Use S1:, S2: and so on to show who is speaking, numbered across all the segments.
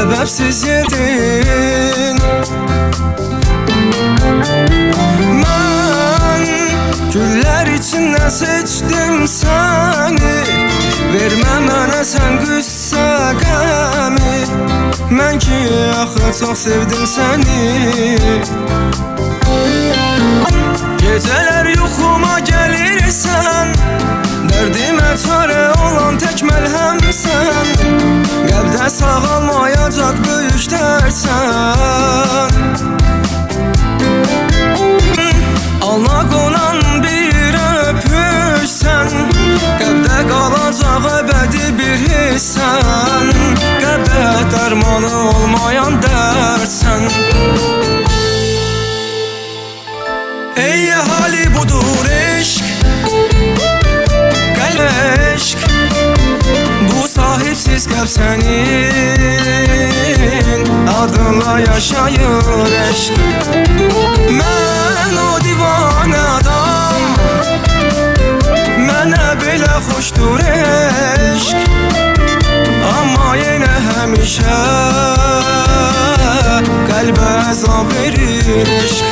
S1: sebepsiz yedin. Ben güller içinden seçtim seni, verme mənə sən qüssə qəmi. Mən ki axı çox sevdim səni. Gecələr yuxuma gəlirsən, dərdimə çarə olan tək məlhəmsən. Qəlbdə sağalmayacaq böyük dərsən. Alna qonan bir öpüşsən, qəlbdə qalacaq əbədi bir hissən. Qəlbdə dərmanı olmayan dərsən. Ey hali budur eşq, qəlb eşq, bu sahipsiz qəlb sənin adınla yaşayır eşq. Mən o divanə adam, mənə belə xoşdur eşq. Amma yenə həmişə qəlbə əzab verir eşq.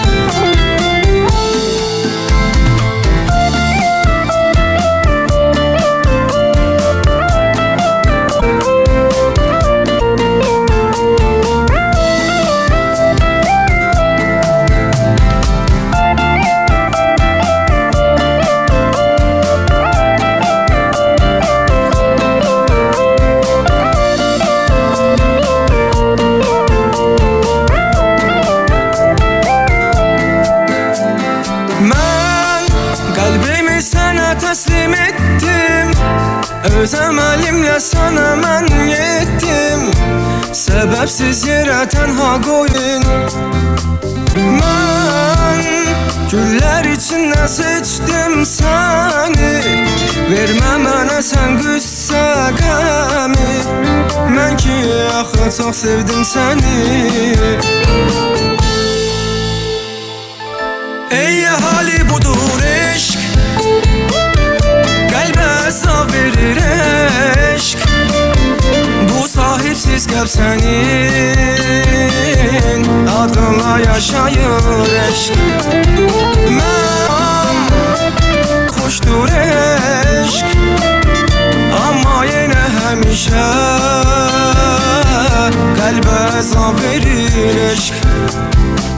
S1: Təslim etdim, öz əməlimlə sənə mən yetdim. Səbəbsiz yerə tənha qoyun. Mən güllər içindən seçdim səni, vermə mənə sən qüssə qəmi. Mən ki axı çox sevdim səni. Ey hali budur eşq, qəlbə əzab verir eşq. Bu sahipsiz qəlb sənin adınla yaşayır eşq. Mən xoşdur eşq, amma yenə həmişə qəlbə əzab verir eşq.